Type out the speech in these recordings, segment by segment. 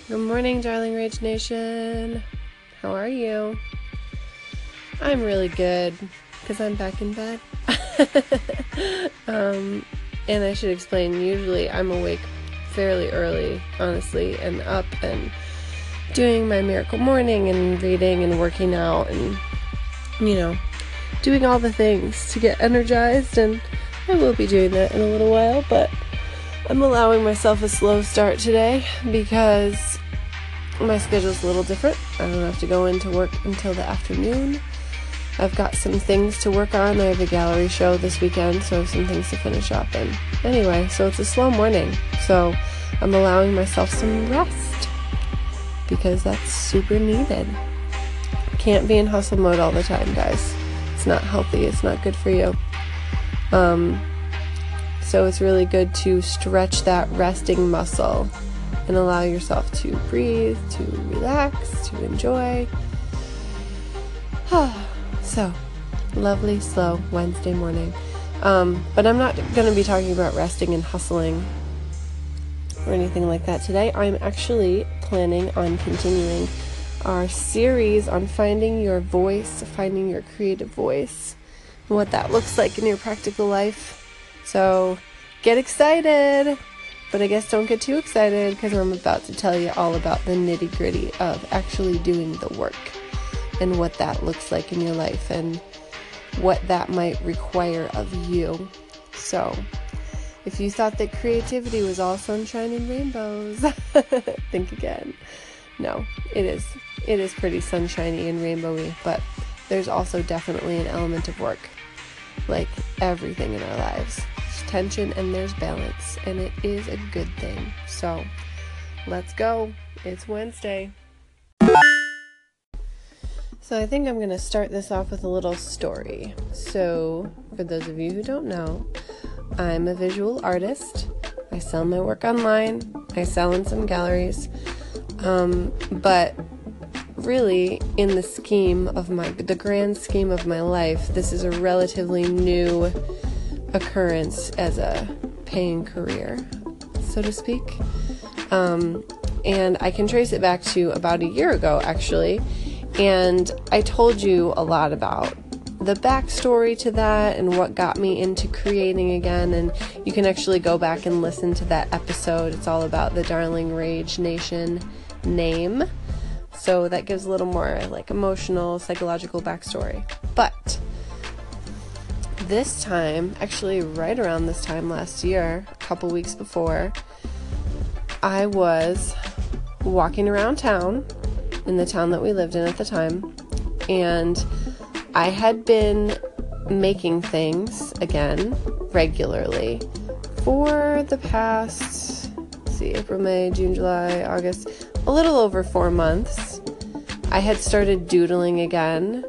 Good morning, darling Rage Nation. How are you? I'm really good because I'm back in bed. And I should explain, usually I'm awake fairly early, honestly, and up and doing my miracle morning and reading and working out and, doing all the things to get energized, and I will be doing that in a little while, but I'm allowing myself a slow start today because my schedule's a little different. I don't have to go into work until the afternoon. I've got some things to work on. I have a gallery show this weekend, so I have some things to finish up. And anyway, so it's a slow morning. So I'm allowing myself some rest because that's super needed. Can't be in hustle mode all the time, guys. It's not healthy. It's not good for you. So it's really good to stretch that resting muscle and allow yourself to breathe, to relax, to enjoy. So, lovely, slow Wednesday morning. But I'm not going to be talking about resting and hustling or anything like that today. I'm actually planning on continuing our series on finding your voice, finding your creative voice, and what that looks like in your practical life. So, get excited! But I guess don't get too excited because I'm about to tell you all about the nitty-gritty of actually doing the work and what that looks like in your life and what that might require of you. So, if you thought that creativity was all sunshine and rainbows, think again. No, it is. It is pretty sunshiny and rainbowy, but there's also definitely an element of work, like everything in our lives. There's tension and there's balance, and it is a good thing. So, let's go. It's Wednesday. So I think I'm going to start this off with a little story. So, for those of you who don't know, I'm a visual artist. I sell my work online. I sell in some galleries. But really, in the grand scheme of my life, this is a relatively new occurrence as a paying career, so to speak. And I can trace it back to about a year ago, actually. And I told you a lot about the backstory to that and what got me into creating again. And you can actually go back and listen to that episode. It's all about the Darling Rage Nation name. So that gives a little more like emotional, psychological backstory. But this time, actually right around this time last year, a couple weeks before, I was walking around town in the town that we lived in at the time, and I had been making things again regularly for the past, April, May, June, July, August, a little over 4 months. I had started doodling again.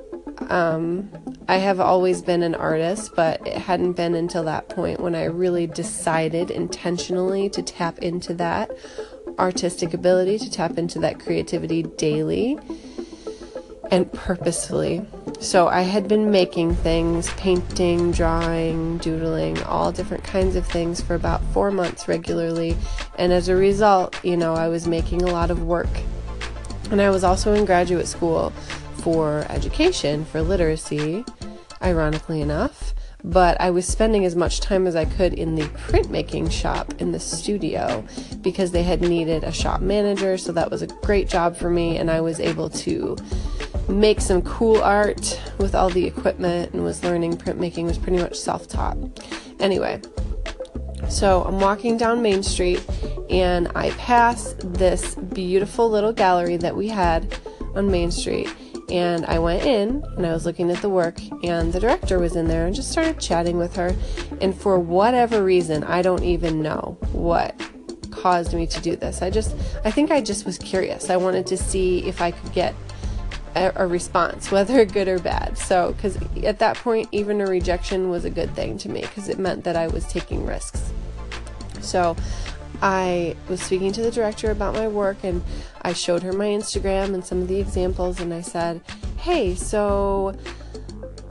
I have always been an artist, but it hadn't been until that point when I really decided intentionally to tap into that artistic ability, to tap into that creativity daily and purposefully. So I had been making things, painting, drawing, doodling, all different kinds of things for about 4 months regularly. And as a result, I was making a lot of work. And I was also in graduate school for education, for literacy, ironically enough. But I was spending as much time as I could in the printmaking shop in the studio because they had needed a shop manager, so that was a great job for me, and I was able to make some cool art with all the equipment and was learning printmaking. Was pretty much self-taught. Anyway, so I'm walking down Main Street and I pass this beautiful little gallery that we had on Main Street. And I went in and I was looking at the work, and the director was in there and just started chatting with her. And for whatever reason, I don't even know what caused me to do this. I think I just was curious. I wanted to see if I could get a response, whether good or bad. So, because at that point, even a rejection was a good thing to me because it meant that I was taking risks. So I was speaking to the director about my work, and I showed her my Instagram and some of the examples, and I said, hey, so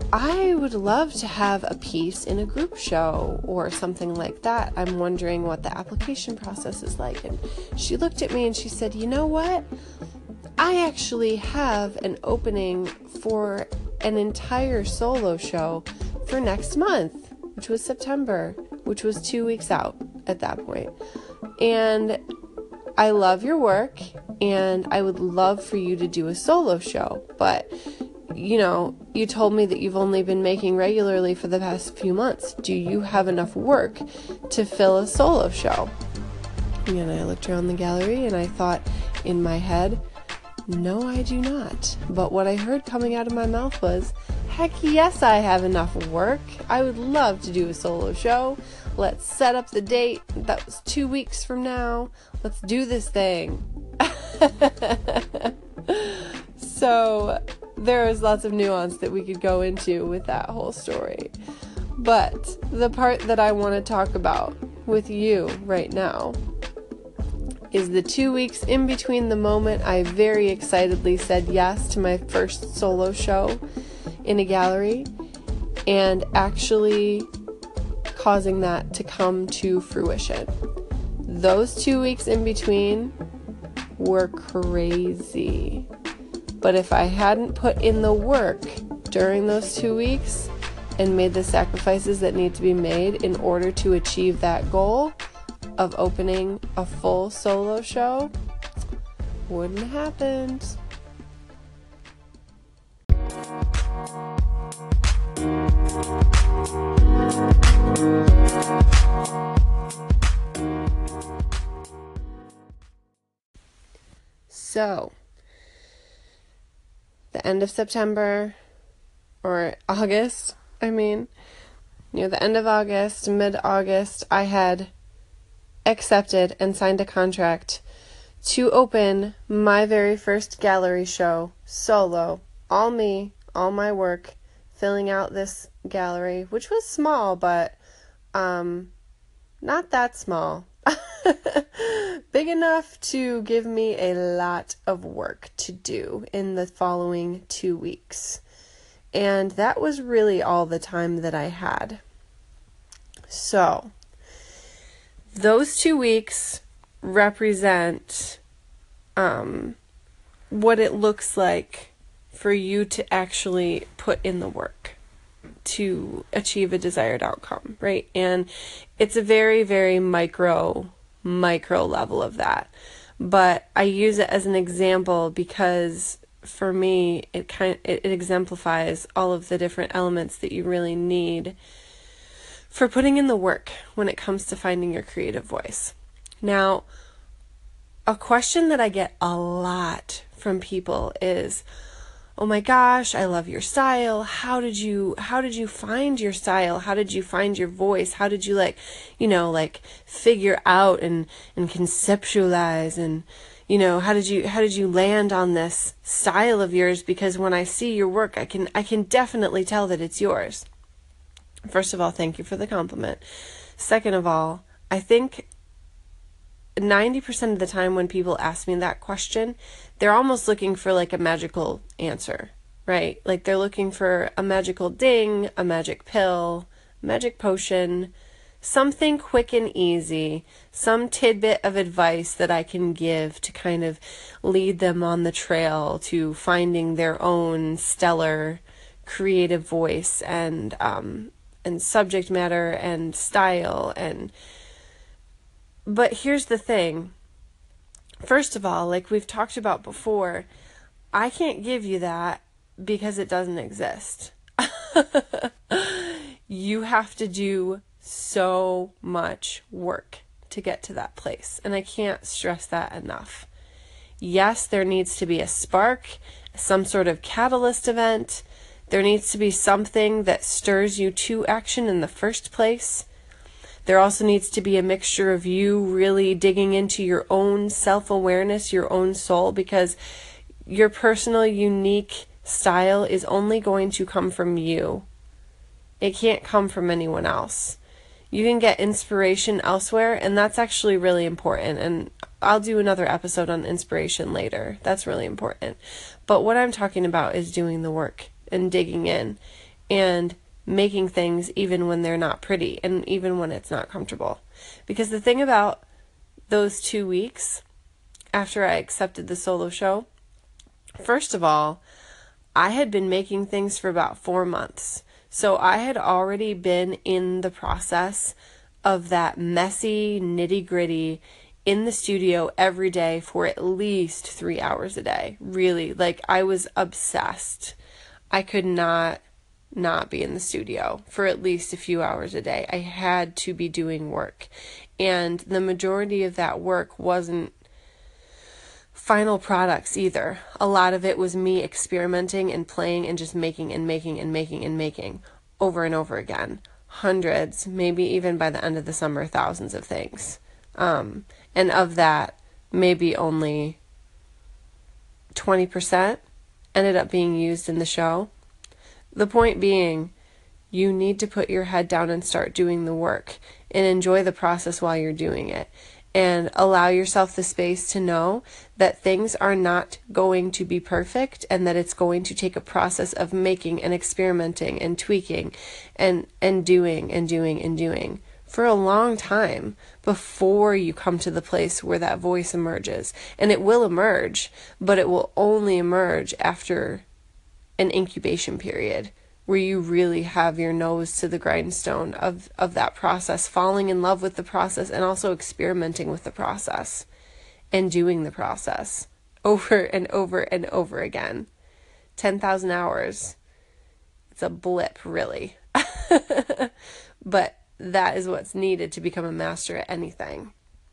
I would love to have a piece in a group show or something like that. I'm wondering what the application process is like. And she looked at me and she said, you know what? I actually have an opening for an entire solo show for next month, which was September, which was 2 weeks out at that point. And I love your work and I would love for you to do a solo show, but you told me that you've only been making regularly for the past few months. Do you have enough work to fill a solo show? And I looked around the gallery and I thought in my head, no, I do not. But what I heard coming out of my mouth was, heck yes, I have enough work. I would love to do a solo show. Let's set up the date. That was 2 weeks from now. Let's do this thing. So there is lots of nuance that we could go into with that whole story. But the part that I want to talk about with you right now is the 2 weeks in between the moment I very excitedly said yes to my first solo show in a gallery and actually causing that to come to fruition. Those 2 weeks in between were crazy. But if I hadn't put in the work during those 2 weeks and made the sacrifices that need to be made in order to achieve that goal of opening a full solo show, wouldn't have happened. So, the end of September, or August, near the end of August, mid-August, I had accepted and signed a contract to open my very first gallery show, solo, all me, all my work, filling out this gallery, which was small, but not that small. Big enough to give me a lot of work to do in the following 2 weeks. And that was really all the time that I had. So, those 2 weeks represent what it looks like for you to actually put in the work to achieve a desired outcome, right? And it's a very, very micro level of that. But I use it as an example because for me, it exemplifies all of the different elements that you really need for putting in the work when it comes to finding your creative voice. Now, a question that I get a lot from people is, oh my gosh, I love your style. How did you find your style? How did you find your voice? How did you figure out and conceptualize and, how did you land on this style of yours? Because when I see your work, I can definitely tell that it's yours. First of all, thank you for the compliment. Second of all, I think 90% of the time when people ask me that question, they're almost looking for like a magical answer, right? Like they're looking for a magical ding, a magic pill, magic potion, something quick and easy, some tidbit of advice that I can give to kind of lead them on the trail to finding their own stellar creative voice and subject matter and style. But here's the thing. First of all, like we've talked about before, I can't give you that because it doesn't exist. You have to do so much work to get to that place, and I can't stress that enough. Yes, there needs to be a spark, some sort of catalyst event. There needs to be something that stirs you to action in the first place. There also needs to be a mixture of you really digging into your own self-awareness, your own soul, because your personal, unique style is only going to come from you. It can't come from anyone else. You can get inspiration elsewhere, and that's actually really important. And I'll do another episode on inspiration later. That's really important. But what I'm talking about is doing the work and digging in and making things even when they're not pretty and even when it's not comfortable. Because the thing about those 2 weeks after I accepted the solo show, first of all, I had been making things for about 4 months. So I had already been in the process of that messy, nitty-gritty in the studio every day for at least 3 hours a day. Really, like, I was obsessed. I could not be in the studio for at least a few hours a day. I had to be doing work. And the majority of that work wasn't final products either. A lot of it was me experimenting and playing and just making over and over again. Hundreds, maybe even by the end of the summer, thousands of things. And of that, maybe only 20% ended up being used in the show. The point being, you need to put your head down and start doing the work and enjoy the process while you're doing it. And allow yourself the space to know that things are not going to be perfect and that it's going to take a process of making and experimenting and tweaking and doing for a long time before you come to the place where that voice emerges. And it will emerge, but it will only emerge after an incubation period where you really have your nose to the grindstone of that process, falling in love with the process and also experimenting with the process and doing the process over and over and over again. 10,000 hours. It's a blip, really. But that is what's needed to become a master at anything.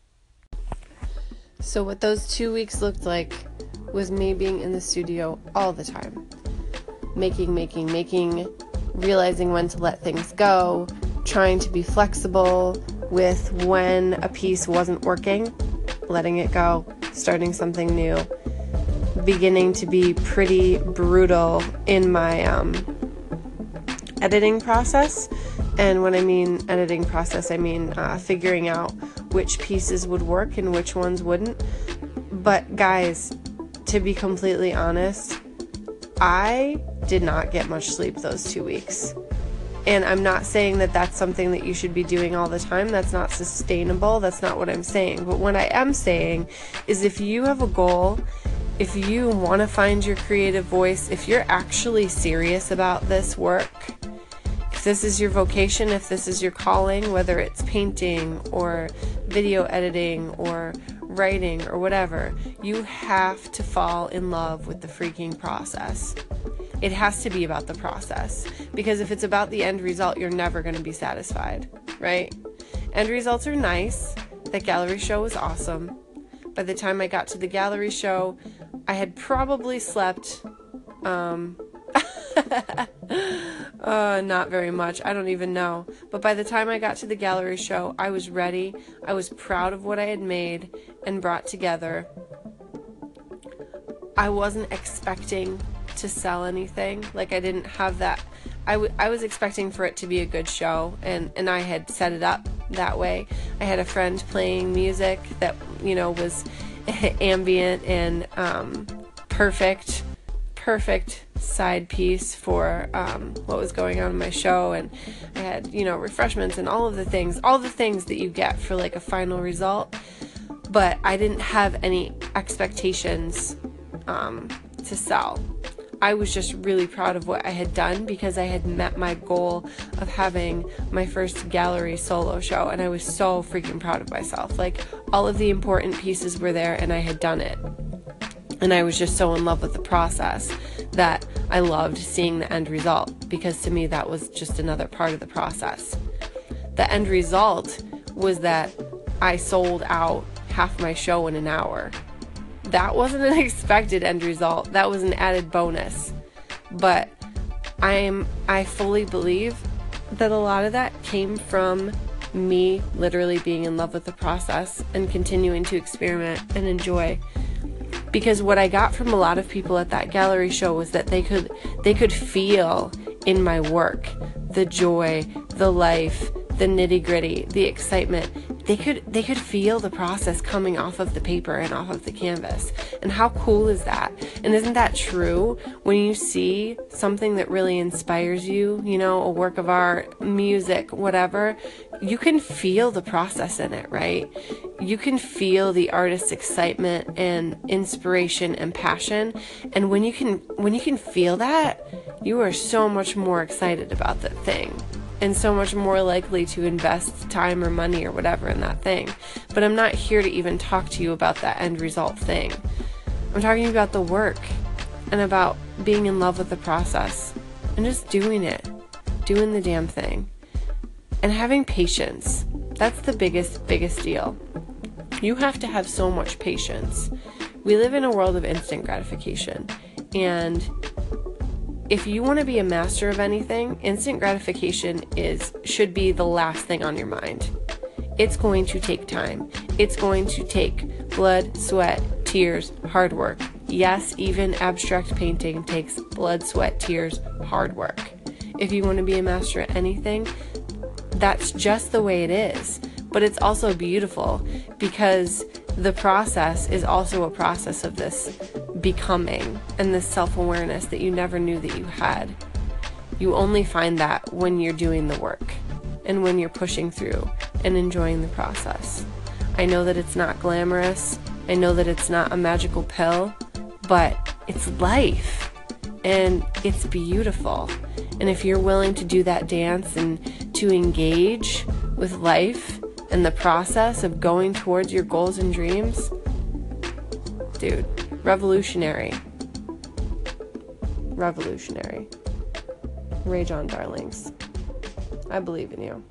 So what those 2 weeks looked like was me being in the studio all the time. Making, realizing when to let things go, trying to be flexible with when a piece wasn't working, letting it go, starting something new, beginning to be pretty brutal in my editing process. And when I mean editing process, I mean figuring out which pieces would work and which ones wouldn't. But guys, to be completely honest, I did not get much sleep those 2 weeks. And I'm not saying that that's something that you should be doing all the time. That's not sustainable. That's not what I'm saying. But what I am saying is if you have a goal, if you want to find your creative voice, if you're actually serious about this work, if this is your vocation, if this is your calling, whether it's painting or video editing or writing or whatever, you have to fall in love with the freaking process. It has to be about the process, because if it's about the end result, you're never going to be satisfied, right? End results are nice. That gallery show was awesome. By the time I got to the gallery show, I had probably slept not very much. I don't even know. But by the time I got to the gallery show, I was ready. I was proud of what I had made and brought together. I wasn't expecting to sell anything. Like, I didn't have that. I was expecting for it to be a good show, and I had set it up that way. I had a friend playing music that, was ambient and perfect side piece for what was going on in my show. And I had, refreshments and all the things that you get for like a final result. But I didn't have any expectations to sell. I was just really proud of what I had done because I had met my goal of having my first gallery solo show, and I was so freaking proud of myself. Like, all of the important pieces were there and I had done it. And I was just so in love with the process that I loved seeing the end result, because to me that was just another part of the process. The end result was that I sold out half my show in an hour. That wasn't an expected end result. That was an added bonus. But I fully believe that a lot of that came from me literally being in love with the process and continuing to experiment and enjoy. Because what I got from a lot of people at that gallery show was that they could feel in my work the joy, the life, the nitty-gritty, the excitement. They could feel the process coming off of the paper and off of the canvas. And how cool is that? And isn't that true? When you see something that really inspires you, you know, a work of art, music, whatever, you can feel the process in it, right? You can feel the artist's excitement and inspiration and passion. And when you can feel that, you are so much more excited about that thing, and so much more likely to invest time or money or whatever in that thing. But I'm not here to even talk to you about that end result thing. I'm talking about the work and about being in love with the process and just doing it, doing the damn thing, and having patience. That's the biggest deal. You have to have so much patience. We live in a world of instant gratification, and if you want to be a master of anything, instant gratification should be the last thing on your mind. It's going to take time. It's going to take blood, sweat, tears, hard work. Yes, even abstract painting takes blood, sweat, tears, hard work. If you want to be a master at anything, that's just the way it is. But it's also beautiful because the process is also a process of this becoming and this self-awareness that you never knew that you had. You only find that when you're doing the work and when you're pushing through and enjoying the process. I know that it's not glamorous. I know that it's not a magical pill, but it's life and it's beautiful. And if you're willing to do that dance and to engage with life and the process of going towards your goals and dreams, dude, revolutionary. Rage on, darlings. I believe in you.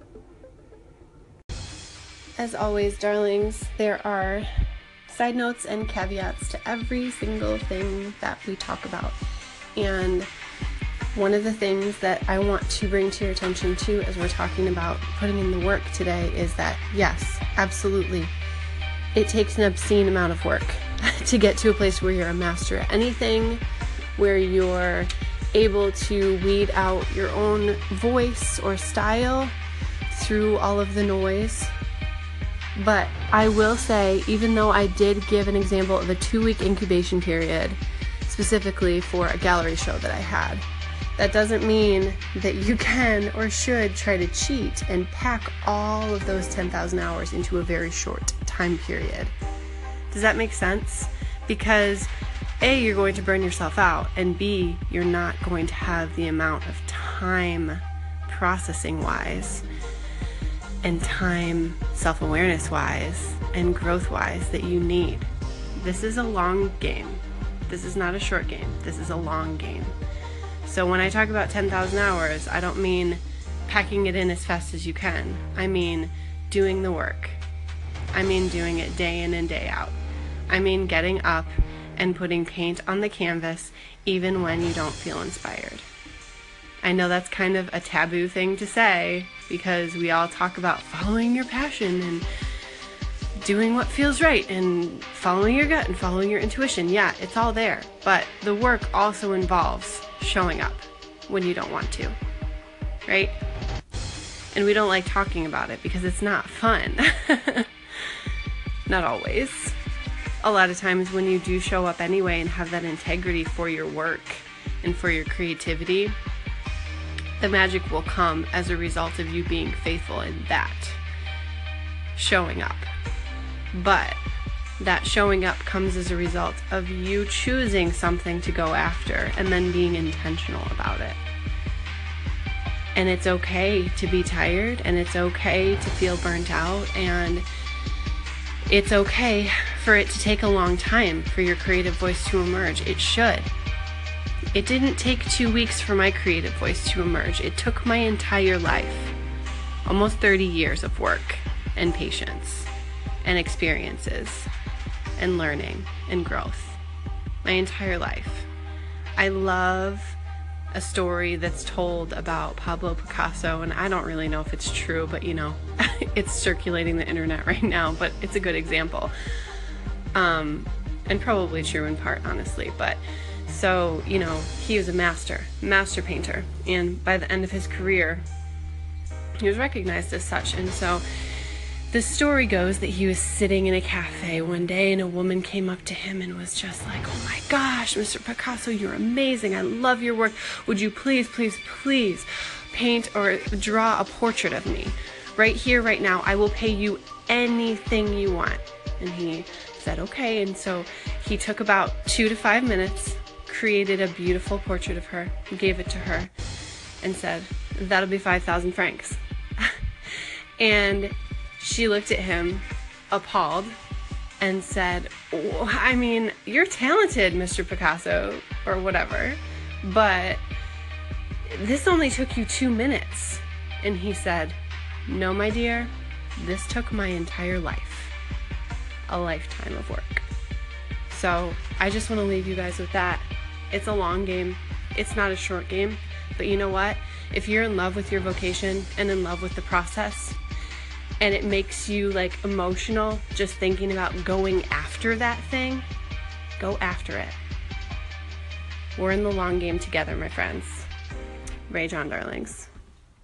As always, darlings, there are side notes and caveats to every single thing that we talk about. And one of the things that I want to bring to your attention too, as we're talking about putting in the work today, is that yes, absolutely, it takes an obscene amount of work to get to a place where you're a master at anything, where you're able to weed out your own voice or style through all of the noise. But I will say, even though I did give an example of a 2-week incubation period specifically for a gallery show that I had, that doesn't mean that you can or should try to cheat and pack all of those 10,000 hours into a very short time period. Does that make sense? Because A, you're going to burn yourself out, and B, you're not going to have the amount of time processing wise and time self-awareness wise and growth wise that you need. This is a long game. This is not a short game. This is a long game. So when I talk about 10,000 hours, I don't mean packing it in as fast as you can. I mean doing the work. I mean doing it day in and day out. I mean getting up and putting paint on the canvas even when you don't feel inspired. I know that's kind of a taboo thing to say because we all talk about following your passion and doing what feels right and following your gut and following your intuition. Yeah, it's all there. But the work also involves showing up when you don't want to, right? And we don't like talking about it because it's not fun. Not always. A lot of times when you do show up anyway and have that integrity for your work and for your creativity, the magic will come as a result of you being faithful in that showing up. But that showing up comes as a result of you choosing something to go after and then being intentional about it. And it's okay to be tired, and it's okay to feel burnt out, and it's okay for it to take a long time for your creative voice to emerge. It should. It didn't take 2 weeks for my creative voice to emerge. It took my entire life, almost 30 years of work and patience and experiences and learning and growth. My entire life. I love a story that's told about Pablo Picasso, and I don't really know if it's true, but you know, it's circulating the internet right now, but it's a good example. And probably true in part, honestly, but so, you know, he was a master painter, and by the end of his career, he was recognized as such. And so The story goes that he was sitting in a cafe one day and a woman came up to him and was just like, "Oh my gosh, Mr. Picasso, you're amazing. I love your work. Would you please, please, please paint or draw a portrait of me? Right here, right now. I will pay you anything you want." And he said, okay. And so he took about 2 to 5 minutes, created a beautiful portrait of her, gave it to her, and said, "That'll be 5,000 francs. And she looked at him, appalled, and said, "Oh, I mean, you're talented, Mr. Picasso," or whatever, "but this only took you 2 minutes. And he said, "No, my dear, this took my entire life, a lifetime of work." So I just want to leave you guys with that. It's a long game. It's not a short game. But you know what? If you're in love with your vocation and in love with the process, and it makes you like emotional just thinking about going after that thing, go after it. We're in the long game together, my friends. Rage on, darlings.